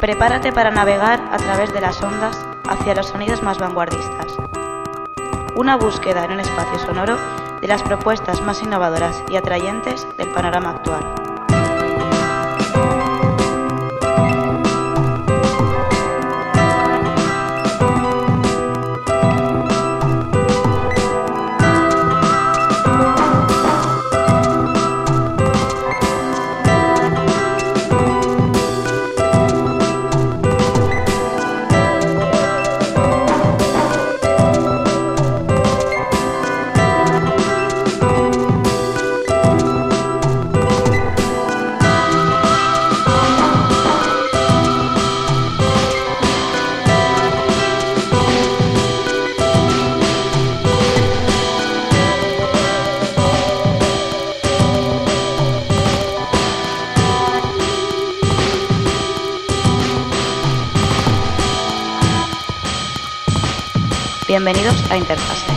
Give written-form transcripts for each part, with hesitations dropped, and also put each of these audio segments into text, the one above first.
Prepárate para navegar a través de las ondas hacia los sonidos más vanguardistas. Una búsqueda en un espacio sonoro de las propuestas más innovadoras y atrayentes del panorama actual. Bienvenidos a Interfase.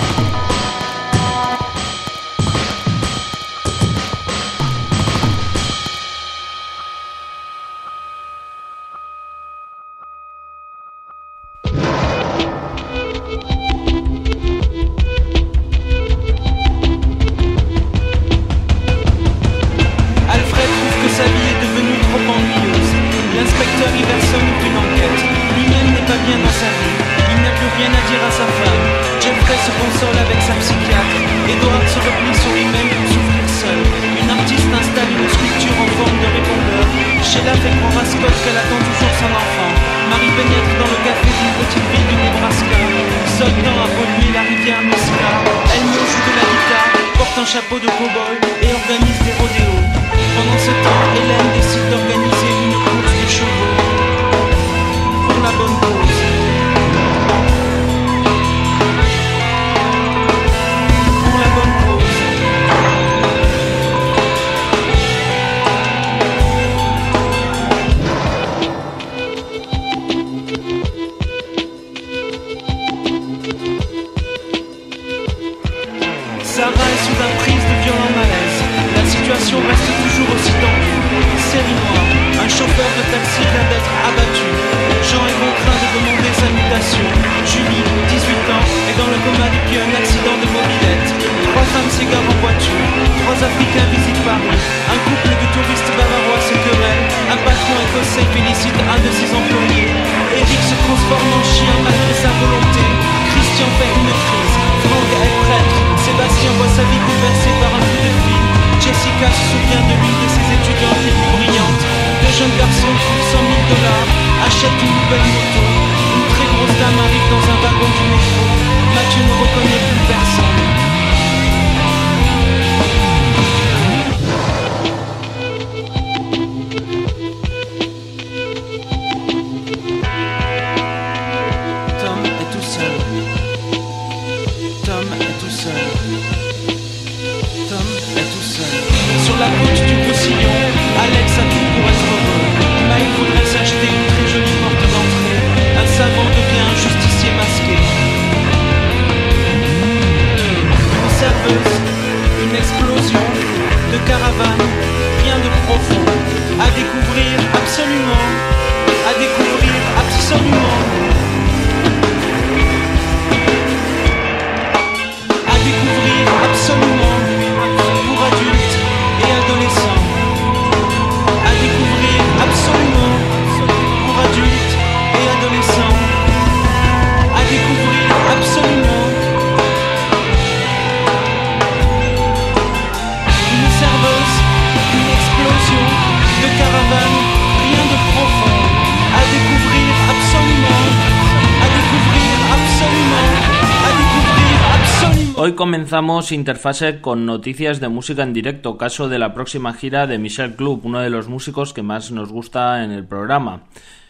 Hoy comenzamos Interfase con noticias de música en directo, caso de la próxima gira de Michel Club, uno de los músicos que más nos gusta en el programa.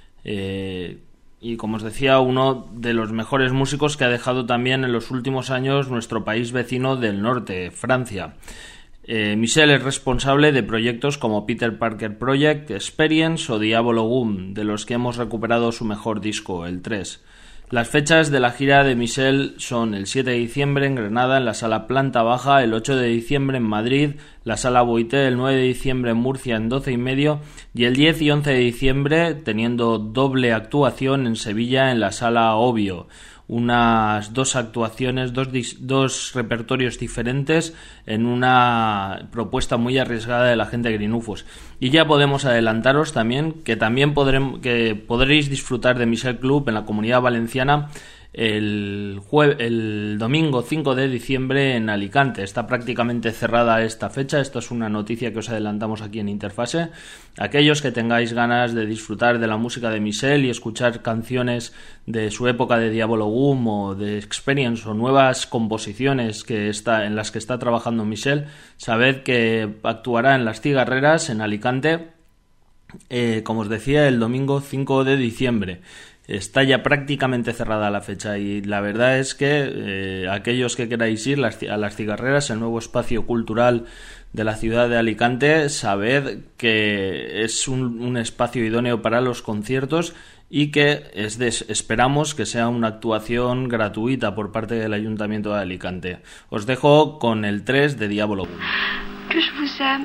Y como os decía, uno de los mejores músicos que ha dejado también en los últimos años nuestro país vecino del norte, Francia. Michel es responsable de proyectos como Peter Parker Project, Experience o Diabolo Gum, de los que hemos recuperado su mejor disco, el 3. Las fechas de la gira de Michel son el 7 de diciembre en Granada, en la Sala Planta Baja, el 8 de diciembre en Madrid, la Sala Boité, el 9 de diciembre en Murcia en 12:30 y el 10 y 11 de diciembre, teniendo doble actuación en Sevilla en la Sala Obvio. Unas dos actuaciones, dos repertorios diferentes en una propuesta muy arriesgada de la gente de Grinufos. Y ya podemos adelantaros también que podréis disfrutar de Michel Club en la Comunidad Valenciana el domingo 5 de diciembre en Alicante. Está prácticamente cerrada esta fecha. Esto es una noticia que os adelantamos aquí en Interfase. Aquellos que tengáis ganas de disfrutar de la música de Michel y escuchar canciones de su época de Diabolo Gum o de Experience o nuevas composiciones en las que está trabajando Michel, sabed que actuará en Las Cigarreras en Alicante, como os decía, el domingo 5 de diciembre. Está ya prácticamente cerrada la fecha y la verdad es que aquellos que queráis ir a Las Cigarreras, el nuevo espacio cultural de la ciudad de Alicante, sabed que es un espacio idóneo para los conciertos y que esperamos que sea una actuación gratuita por parte del Ayuntamiento de Alicante. Os dejo con el 3 de Diabolo. Que je vous aime.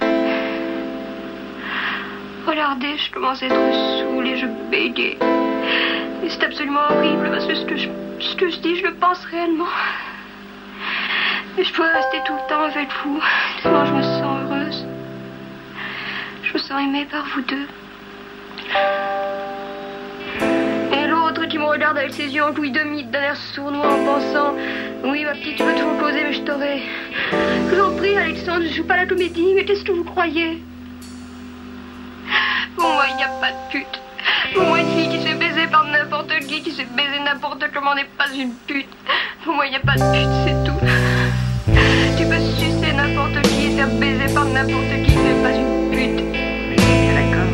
Regardez, je commence à être saoule et je bégaye. Et c'est absolument horrible parce que ce que je dis, je le pense réellement. Et je pourrais rester tout le temps avec vous, tellement je me sens heureuse. Je me sens aimée par vous deux. Et l'autre qui me regarde avec ses yeux enjouis de mythe, d'un air sournois en pensant: oui, ma petite, tu peux toujours causer, mais je t'aurai. Je vous en prie, Alexandre, je joue pas la comédie, mais qu'est-ce que vous croyez? Pour moi, il n'y a pas de pute. Pour moi, une fille qui se fait baiser par n'importe qui se fait baiser n'importe comment n'est pas une pute. Pour moi, il n'y a pas de pute, c'est tout. Tu peux sucer n'importe qui et faire baiser par n'importe qui n'est pas une pute. D'accord.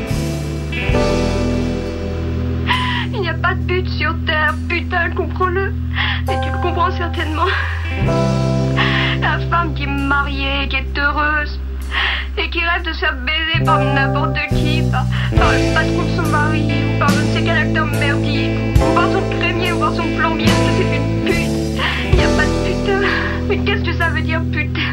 Il n'y a pas de pute sur terre, putain, comprends-le. Et tu le comprends certainement. La femme qui est mariée, qui est heureuse, et qui rêve de se faire baiser par n'importe qui, par le patron de son mari, ou par je ne sais quel acteur merdique, ou par son crémier, ou par son plombier, parce que c'est une pute. Il n'y a pas de putain. Mais qu'est-ce que ça veut dire, putain?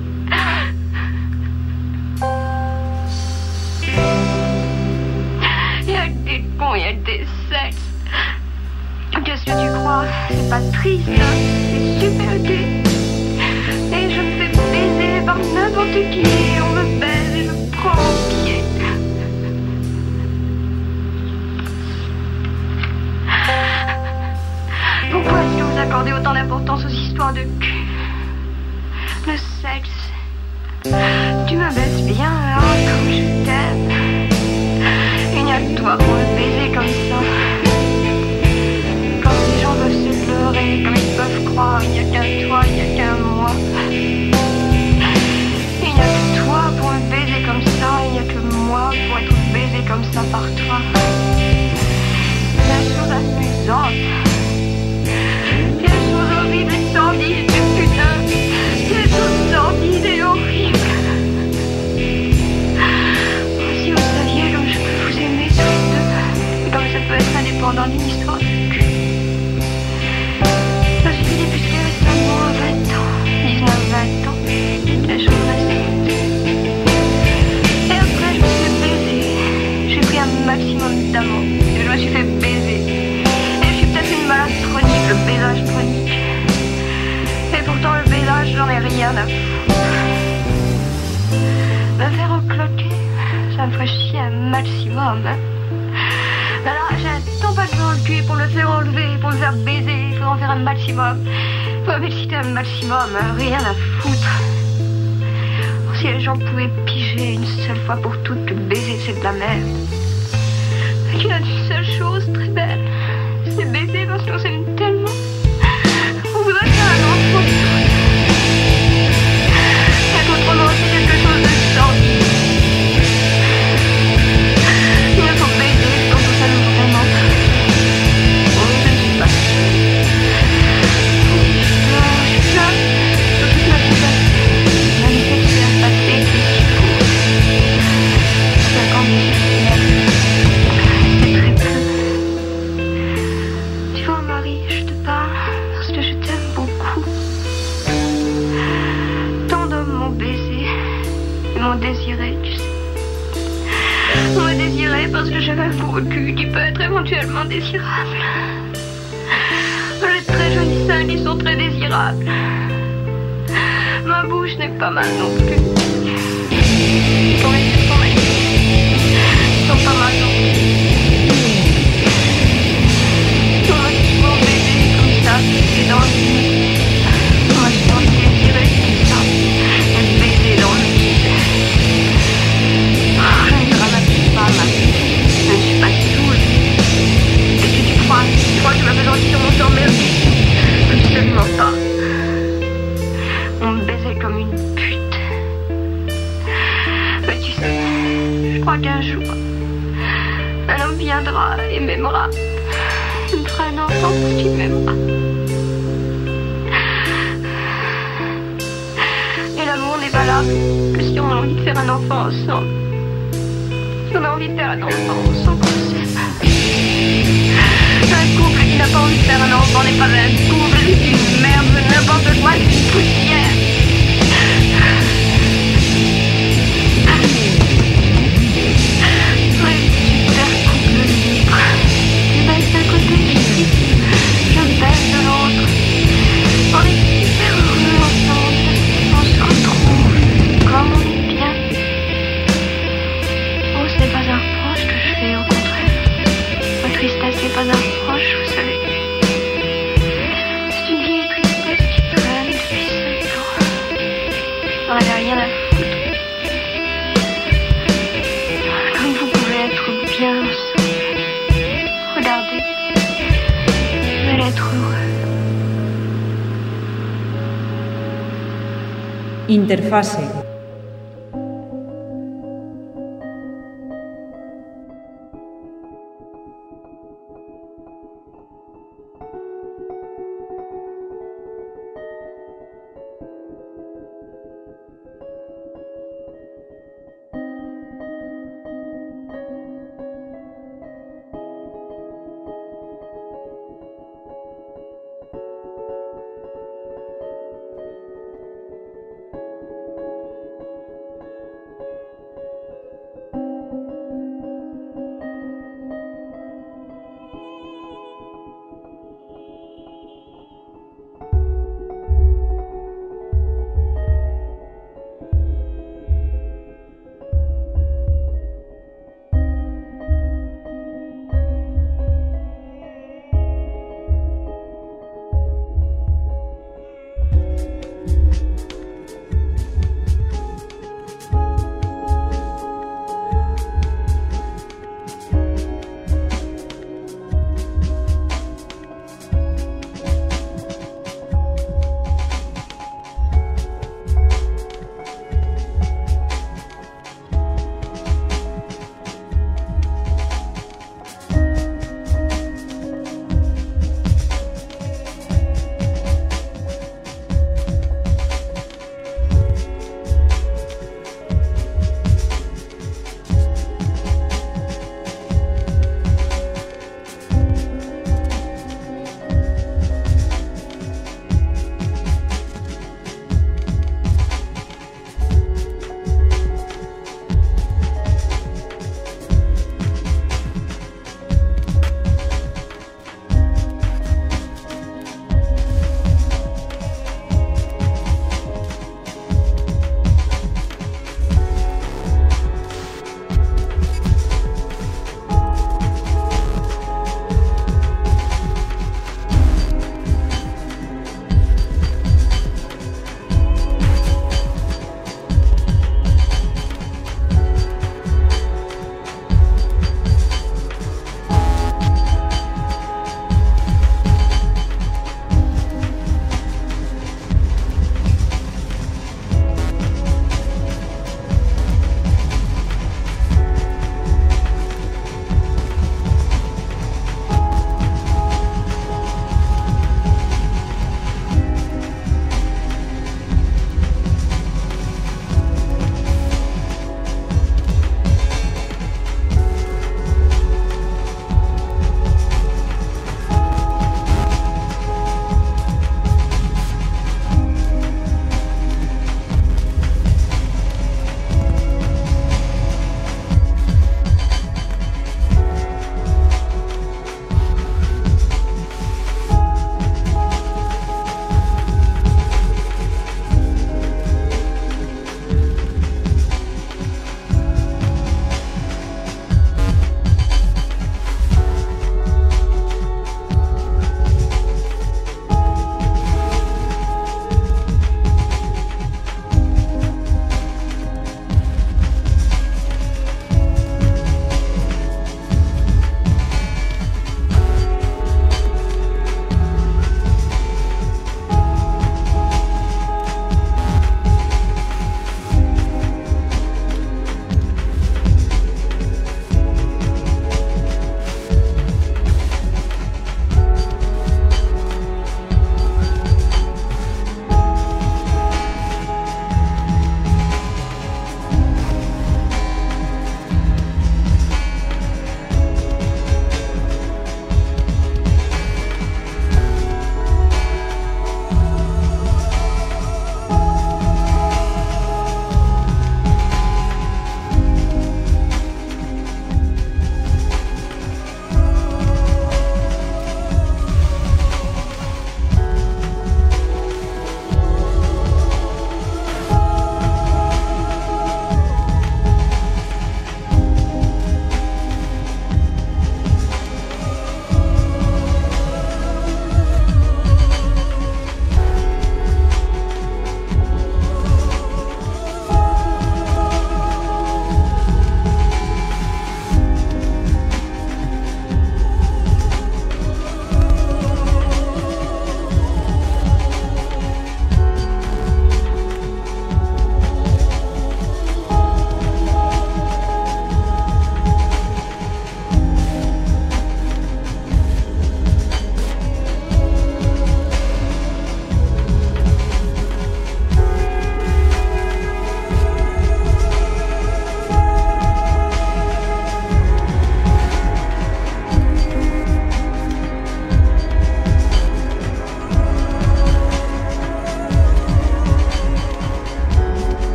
Il y a que des cons, il y a que des sexes. Qu'est-ce que tu crois? C'est pas triste, hein? C'est super gai. Et je me fais baiser par n'importe qui, et on me baise et je prends mon pied. Pourquoi est-ce que vous accordez autant d'importance aux histoires de cul? Le sexe. Tu me baises bien, hein, comme je t'aime. Il n'y a que toi pour me baiser comme ça. Comme les gens peuvent se leurrer, comme ils peuvent croire, il n'y a qu'un toi, il n'y a qu'un moi. Il n'y a que toi pour me baiser comme ça, il n'y a que moi pour être baisé comme ça par toi. La chose amusante, les choses horribles et sordides, et putain, les choses sordides et horribles. Oh, si vous saviez comme je peux vous aimer tous les deux, et comme ça peut être indépendant d'une histoire de cul. Je suis débutée récemment à 20 ans, 19-20 ans, les choses récentes. Et après je me suis fait baiser, j'ai pris un maximum d'amour, et je me suis fait baiser. Et je suis peut-être une malade chronique, le baisage chronique. Et pourtant le baisage, j'en ai rien à foutre. Me faire recloquer, ça me ferait chier un maximum, hein. Alors j'ai un tampax dans le cul pour le faire enlever, pour le faire baiser, il faudra en faire un maximum. Faut m'exciter un maximum, hein, rien à foutre. Oh, si les gens pouvaient piger une seule fois pour toutes que baiser c'est de la merde. Qu'il y a une seule chose très belle, c'est baiser parce qu'on s'aime tellement. On voudrait faire un enfant de tout. Être autrement c'est quelque chose de sordide. Il me faut baiser quand on s'aime vraiment. Oh, je ne suis pas seule. Je suis là, sur toute ma vie passée. Ma vie sexuelle passée, tout ce qu'il faut. 5 ans de vie sexuelle, c'est très peu. Tu vois, On me désirait parce que j'avais un beau cul qui peut être éventuellement désirable. J'ai de très jolis seins qui sont très désirables. Ma bouche n'est pas mal non plus. Ton les yeux sont magnifiques. Ils sont pas mal non plus. On m'a souvent baisé comme ça, baisé dans le vide. On m'a souvent désiré comme ça, et baisé dans le vide. Je ne dramatise pas ma vie. Je ne suis pas saoule. Qu'est-ce que tu crois? Tu crois que je me fais sentir mon sang merdique? Absolument pas. On me baisait comme une pute. Mais tu sais, je crois qu'un jour, un homme viendra et m'aimera. Il me fera un enfant parce qu'il m'aimera. Et l'amour n'est valable que si on a envie de faire un enfant ensemble. Si on a envie de faire un enfant ensemble, on s'aime. Un couple qui n'a pas envie de faire un enfant n'est pas un couple, c'est une merde, n'importe quoi, c'est une poussière. Oui, super couple libre. Tu baisses d'un côté, je baisse de l'autre. On est super heureux ensemble, on se retrouve comme on est bien. Oh, ce n'est pas un reproche que je fais, au contraire. Ma tristesse n'est pas un reproche, vous savez. C'est une vieille tristesse qui traîne depuis 5 ans. J'en avais rien à foutre. Comme vous pouvez être bien ensemble. Regardez, vous allez être heureux. Interfase.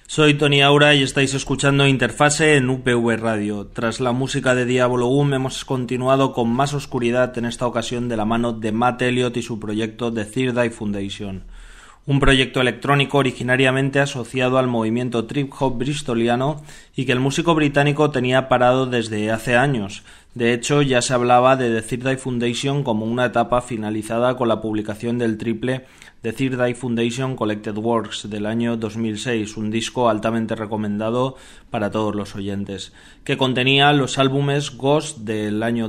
Soy Tony Aura y estáis escuchando Interfase en UPV Radio. Tras la música de Diablo Boom hemos continuado con más oscuridad, en esta ocasión de la mano de Matt Elliott y su proyecto The Third Eye Foundation. Un proyecto electrónico originariamente asociado al movimiento trip hop bristoliano y que el músico británico tenía parado desde hace años. De hecho, ya se hablaba de The Third Eye Foundation como una etapa finalizada con la publicación del triple The Third Eye Foundation Collected Works del año 2006, un disco altamente recomendado para todos los oyentes, que contenía los álbumes Ghost del año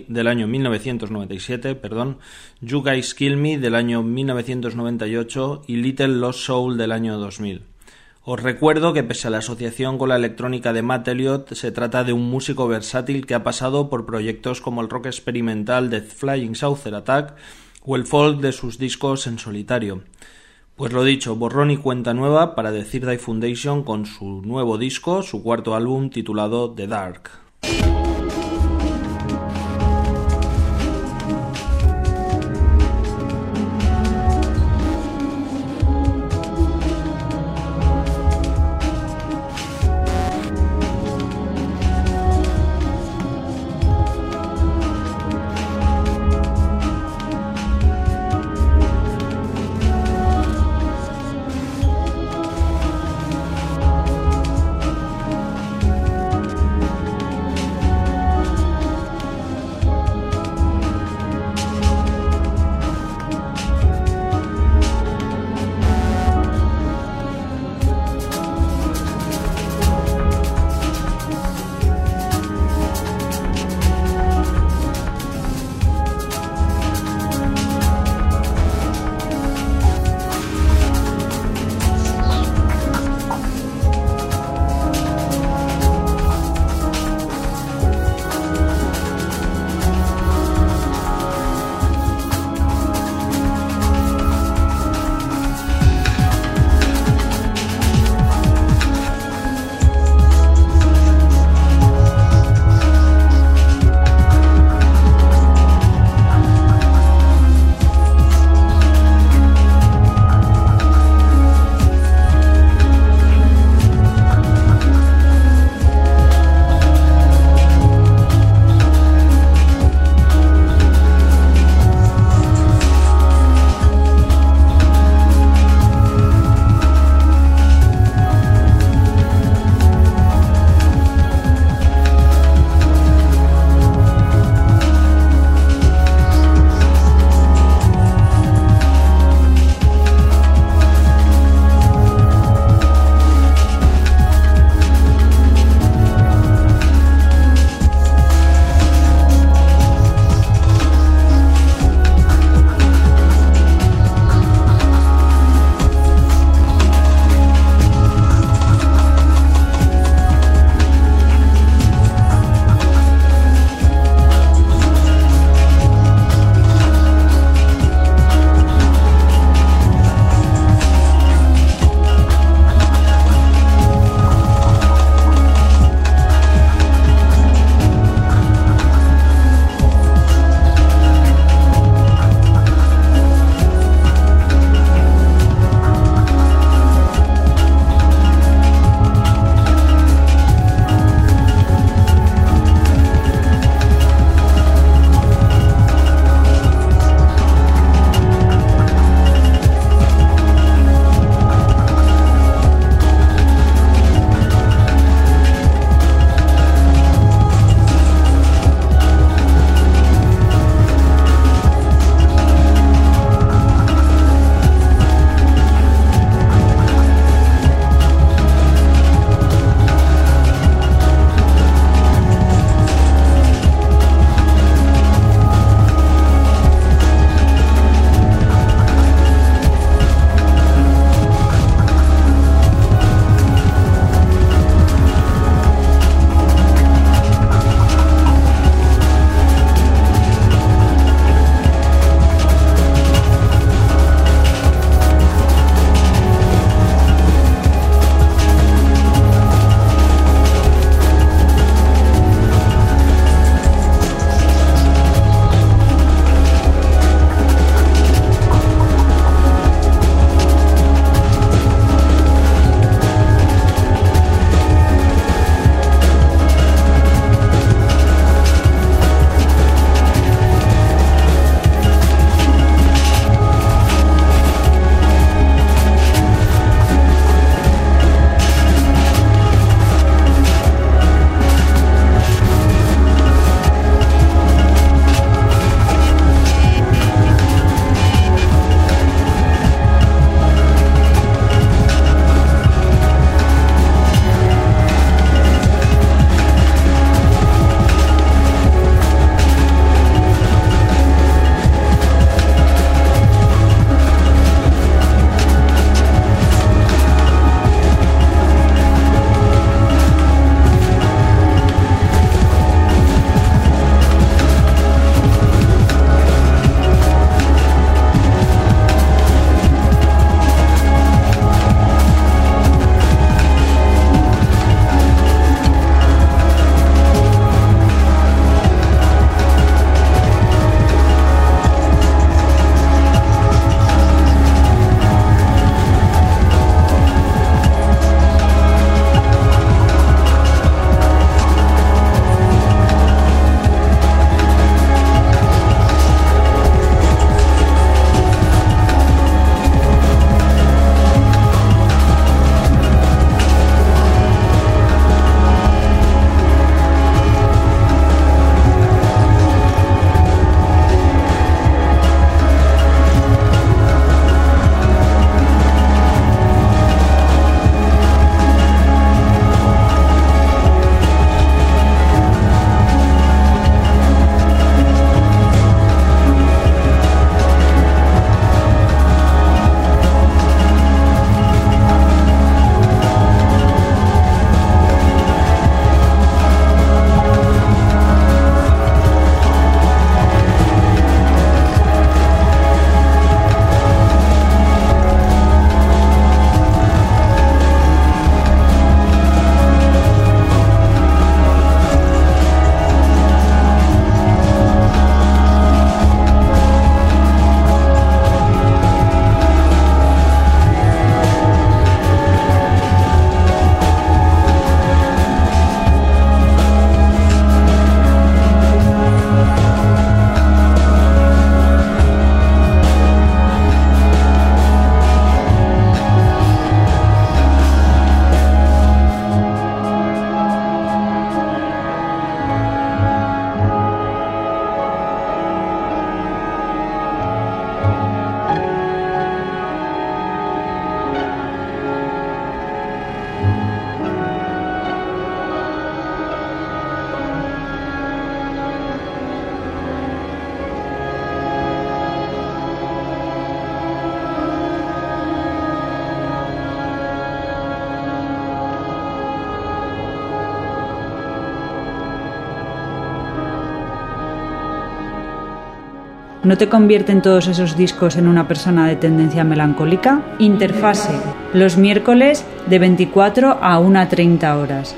1997, You Guys Kill Me del año 1998 y Little Lost Soul del año 2000. Os recuerdo que pese a la asociación con la electrónica de Matt Elliott, se trata de un músico versátil que ha pasado por proyectos como el rock experimental de Flying Saucer Attack o el folk de sus discos en solitario. Pues lo dicho, borrón y cuenta nueva para The Third Eye Foundation con su nuevo disco, su cuarto álbum titulado The Dark. ¿no te convierten todos esos discos en una persona de tendencia melancólica? Interfase, los miércoles de 24 a 1:30 horas.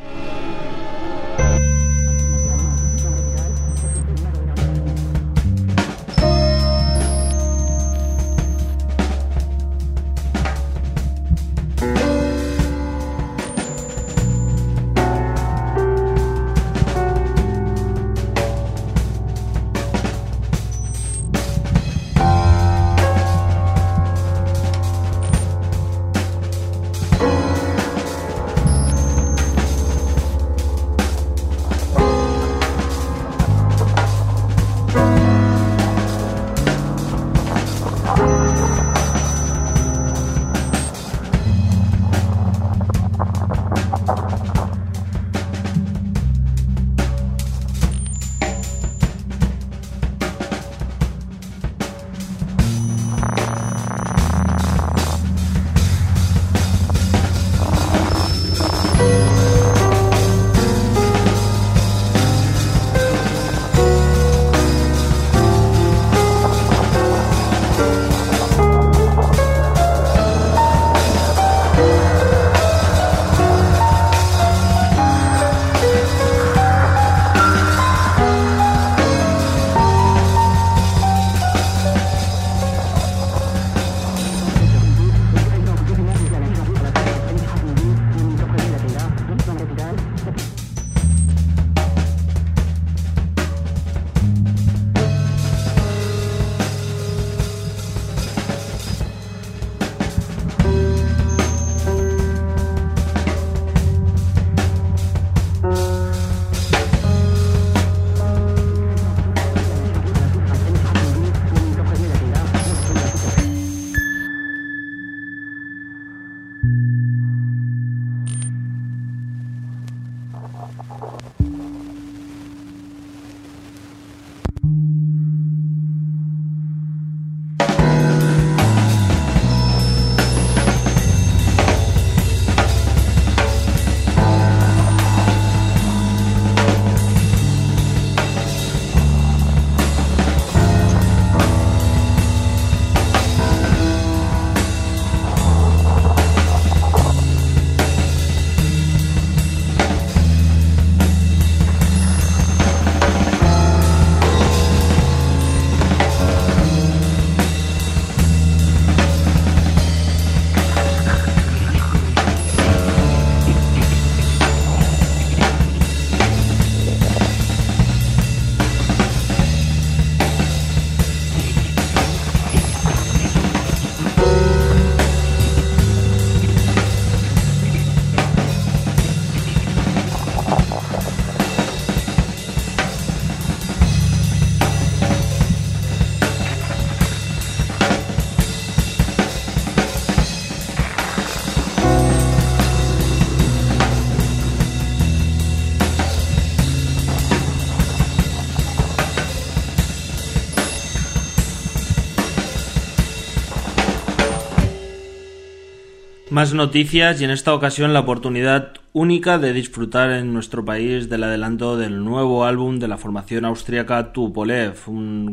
Más noticias y en esta ocasión la oportunidad única de disfrutar en nuestro país del adelanto del nuevo álbum de la formación austríaca Tupolev, un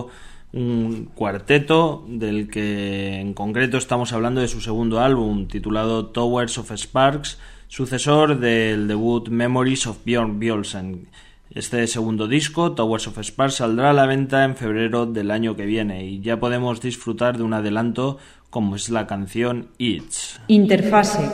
cuarteto del que en concreto estamos hablando de su segundo álbum titulado Towers of Sparks, sucesor del debut Memories of Björn Björnsen. Este segundo disco, Towers of Sparks, saldrá a la venta en febrero del año que viene y ya podemos disfrutar de un adelanto como es la canción It's. Interfase.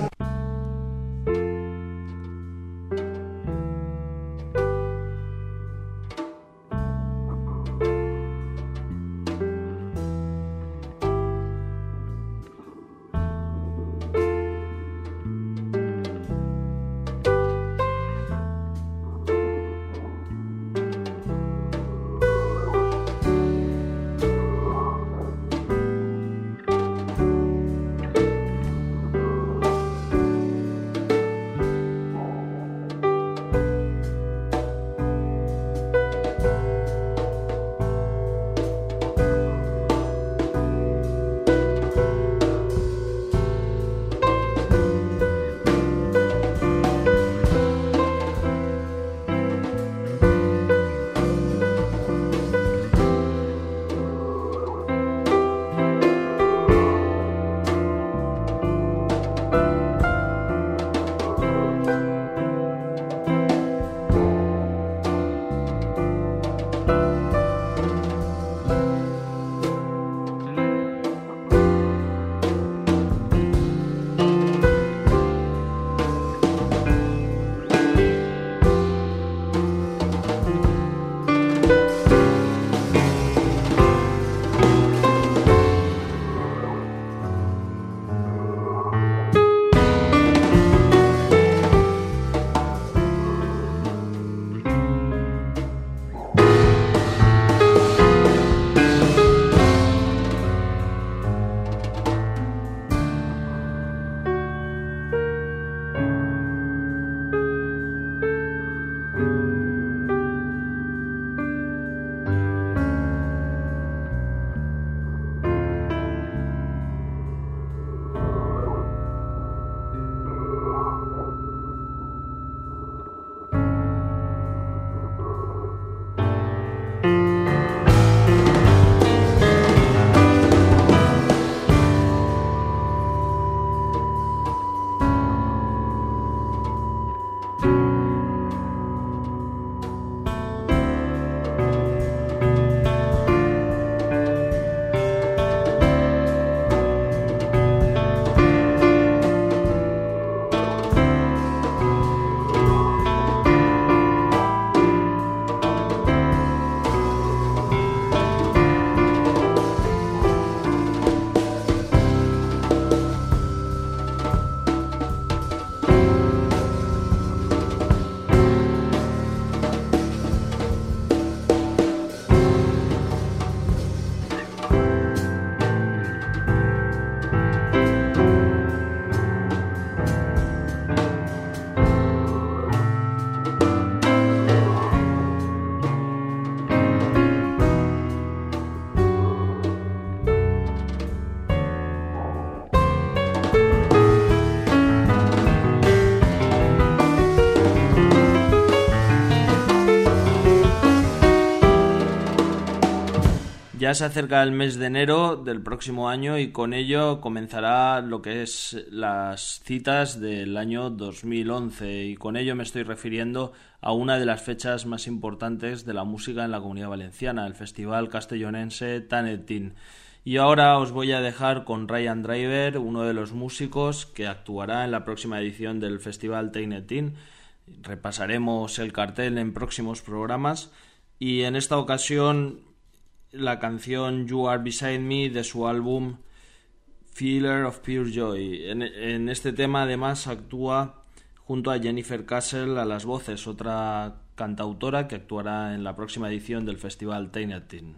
Ya se acerca el mes de enero del próximo año y con ello comenzará lo que es las citas del año 2011, y con ello me estoy refiriendo a una de las fechas más importantes de la música en la Comunidad Valenciana, el Festival Castellonense Tanetín. Y ahora os voy a dejar con Ryan Driver, uno de los músicos que actuará en la próxima edición del Festival Tanetín. Repasaremos el cartel en próximos programas y en esta ocasión la canción You Are Beside Me de su álbum Feeler of Pure Joy. En este tema además actúa junto a Jennifer Castle a las voces, otra cantautora que actuará en la próxima edición del Festival Tanetín.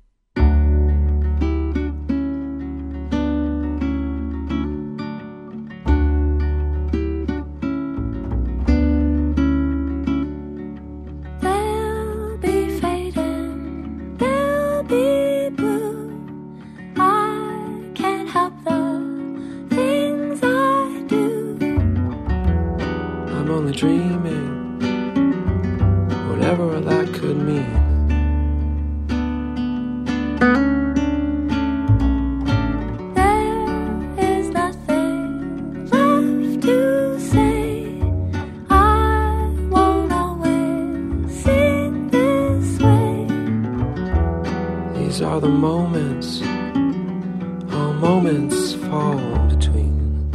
Dreaming, whatever that could mean. There is nothing left to say. I won't always sing this way. These are the moments, all moments fall between.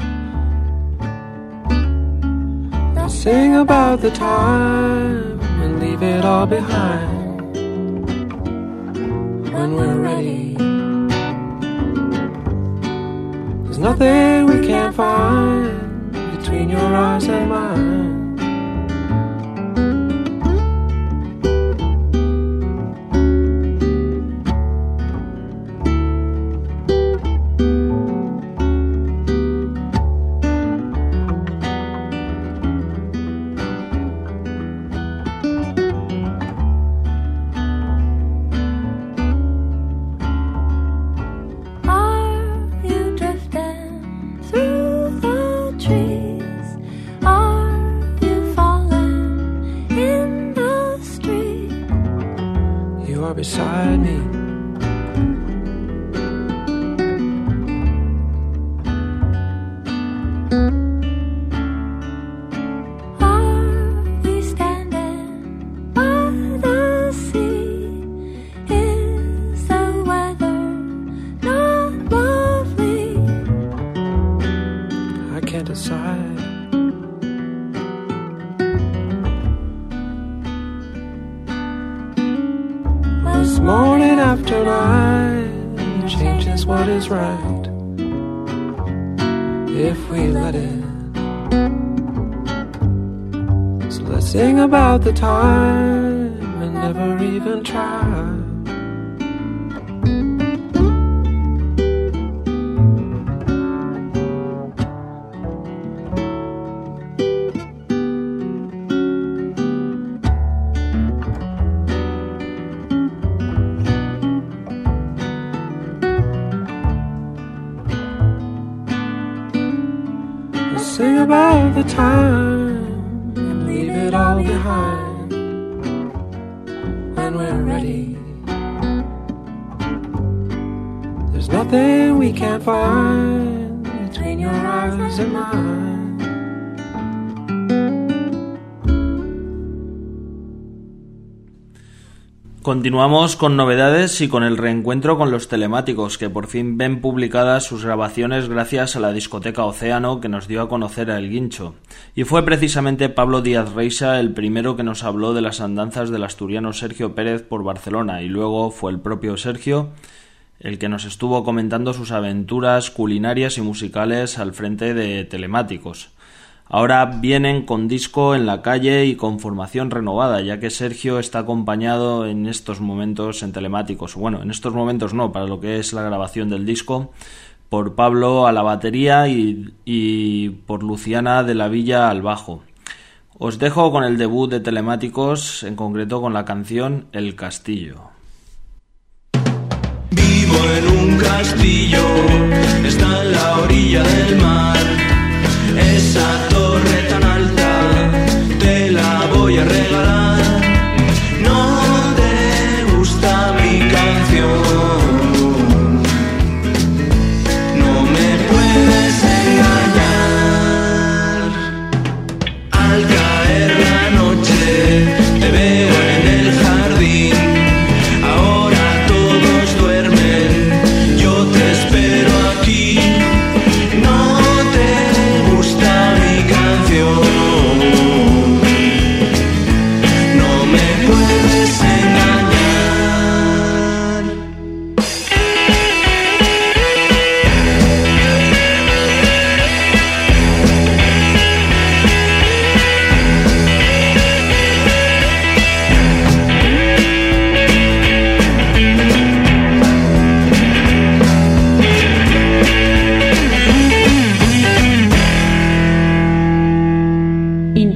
Sing about the time and leave it all behind when we're ready. There's nothing we can't find between your eyes and mine. Beside me, are we standing by the sea? Is the weather not lovely? I can't decide. Morning after night changes what is right if we let it. So let's sing about the time and never even try. Sing about the time and leave it all behind when we're ready. There's nothing we can't find between your eyes and mine. Continuamos con novedades y con el reencuentro con los telemáticos, que por fin ven publicadas sus grabaciones gracias a la discoteca Océano, que nos dio a conocer a El Guincho. Y fue precisamente Pablo Díaz Reixa el primero que nos habló de las andanzas del asturiano Sergio Pérez por Barcelona, y luego fue el propio Sergio el que nos estuvo comentando sus aventuras culinarias y musicales al frente de telemáticos. Ahora vienen con disco en la calle y con formación renovada, ya que Sergio está acompañado en estos momentos en telemáticos. Bueno, en estos momentos no, para lo que es la grabación del disco, por Pablo a la batería y por Luciana de la Villa al bajo. Os dejo con el debut de telemáticos, en concreto con la canción El Castillo. Vivo en un castillo, está en la orilla del mar. Esa torre tan alta te la voy a regalar. No te gusta mi canción,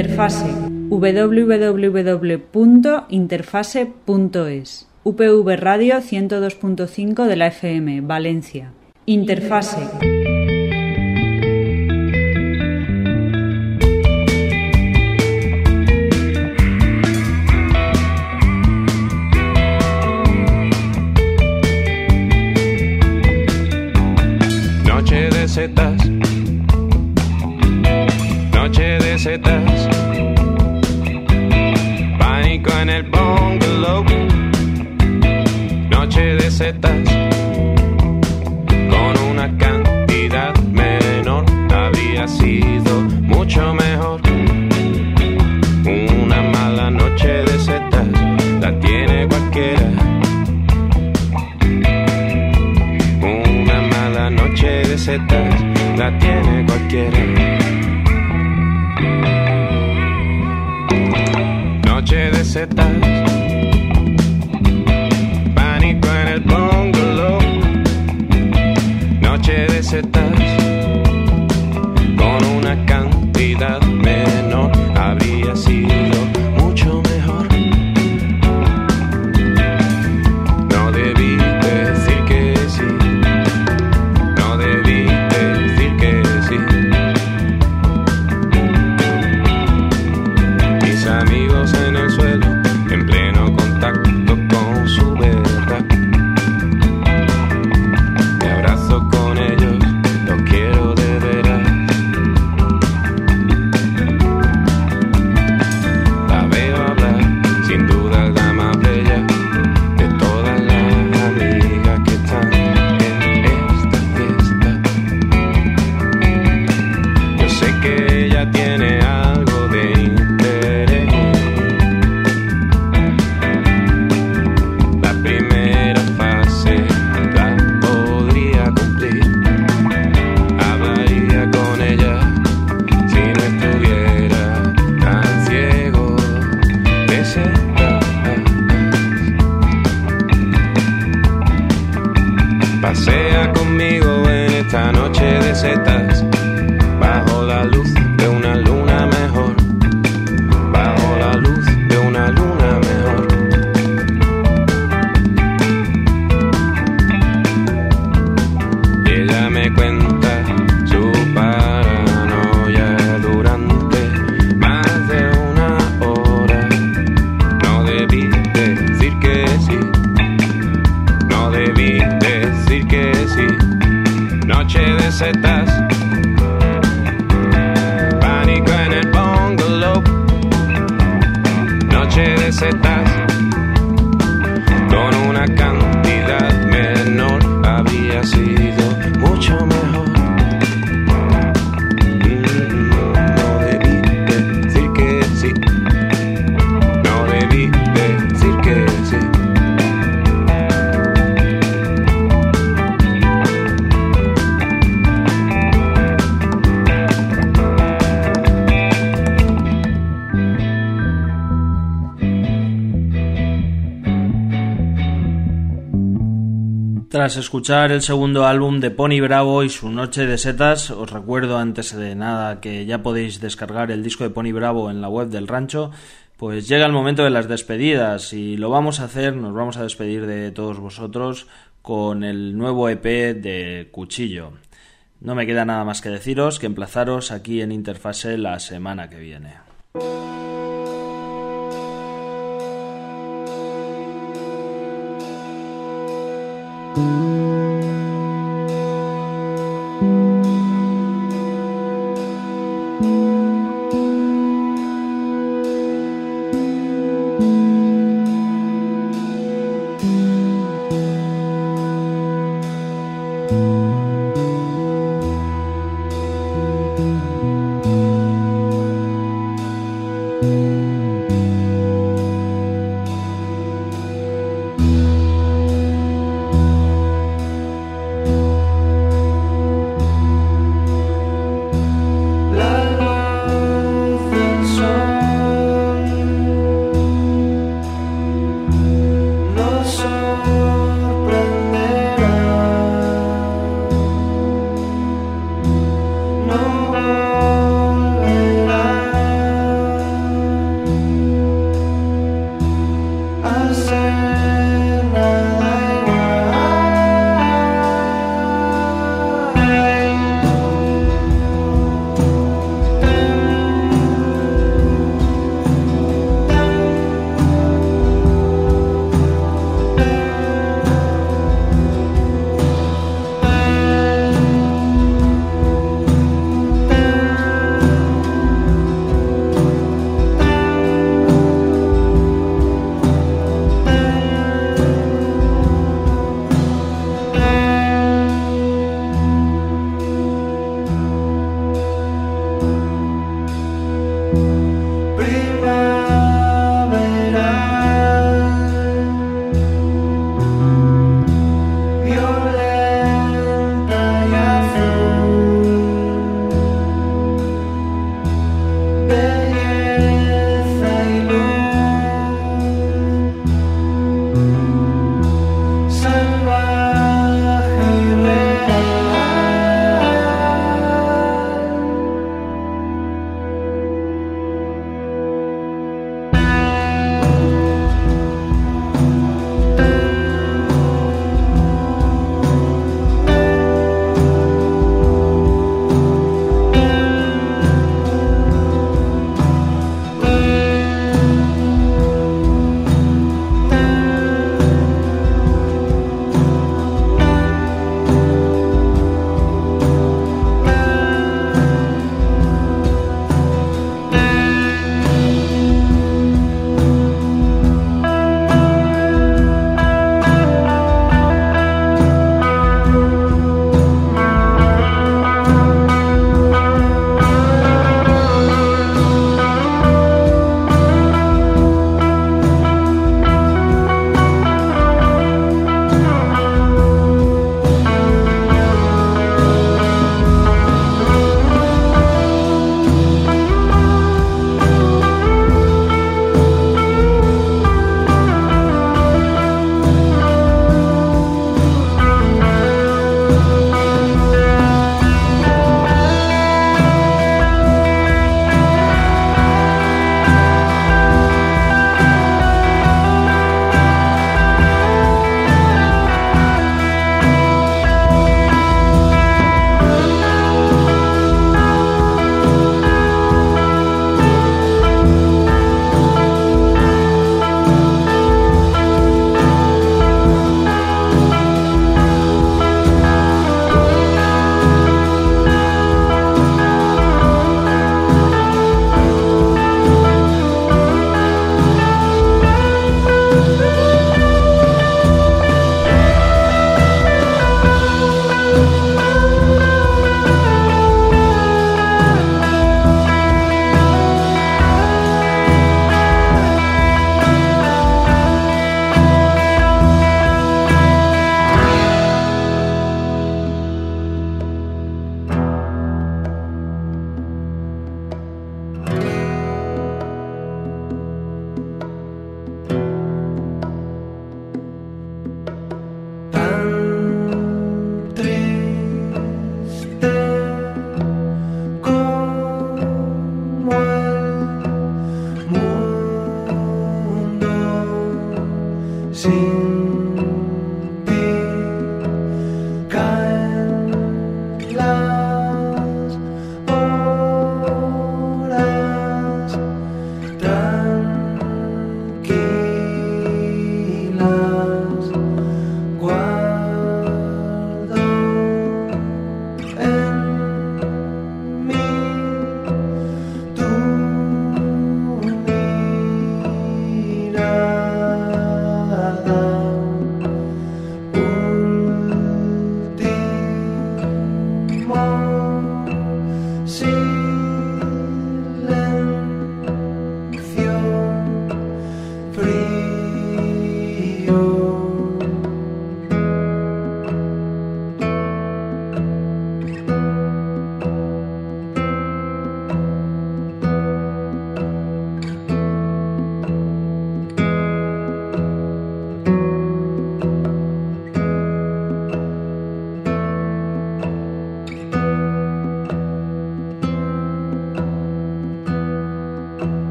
Interfase, www.interfase.es. UPV Radio 102.5 de la FM, Valencia. Interfase. Noche de setas, noche de setas, pánico en el bungalow. Noche de setas, con una cantidad menor habría sido mucho mejor. Una mala noche de setas la tiene cualquiera. Una mala noche de setas la tiene cualquiera. Noche de setas, pánico en el bungalow. Noche de setas, con una cantidad menor habría sido mucho mejor. No debí decir que sí, no debí decir que sí. Mis amigos en el suelo, en pleno contacto con su verdad. Me abrazo con ellos, los quiero de veras. La veo hablar, sin duda la más bella de todas las amigas que están en esta fiesta. Yo sé que ella tiene algo de interés. La primera fase la podría cumplir. Hablaría con ella si no estuviera tan ciego de setas. Pasea conmigo en esta noche de setas, bajo la luz de una luna mejor, bajo la luz de una luna mejor. Y ella me cuenta su paranoia durante más de una hora. No debí decir que sí, no debí decir que sí. Noche de setas, pánico en el bungalow. Noche de setas, con una cantidad menor había sido mucho mejor. No debí decir que sí, no debí decir que sí. Tras escuchar el segundo álbum de Pony Bravo y su Noche de Setas, os recuerdo antes de nada que ya podéis descargar el disco de Pony Bravo en la web del rancho. Pues llega el momento de las despedidas y lo vamos a hacer, nos vamos a despedir de todos vosotros con el nuevo EP de Cuchillo. No me queda nada más que deciros que emplazaros aquí en Interfase la semana que viene.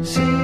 Sí.